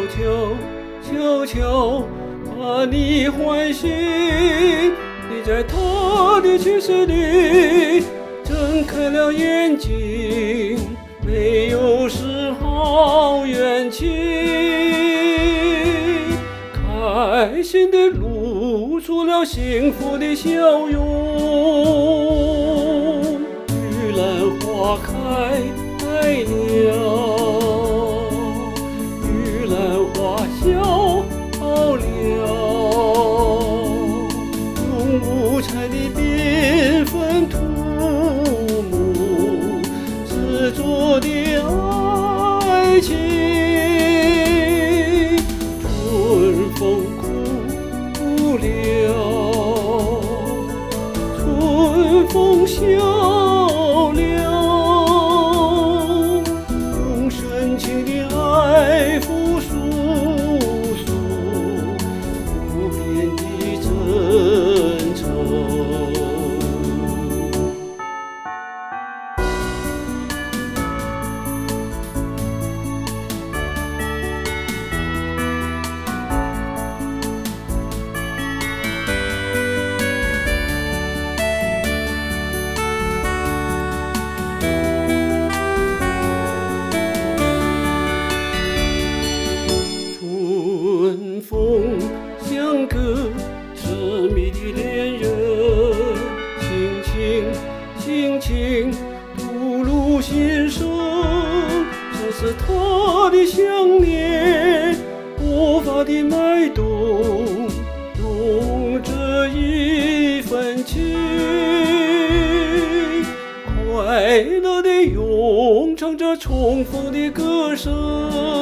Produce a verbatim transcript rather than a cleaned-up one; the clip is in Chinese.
求求求把你唤醒，你在他的去世里睁开了眼睛，没有丝毫怨气，开心地露出了幸福的笑容。玉兰花开了，玉兰花笑了，用五彩的缤纷涂抹执着的爱情。春风哭了，春风笑了，用深情的爱抚诉说无边的真诚。春风像个痴迷的恋人，轻轻轻轻吐露心声，这是他的想念无法的脉动，用这一份情快乐地咏唱着重逢的歌声。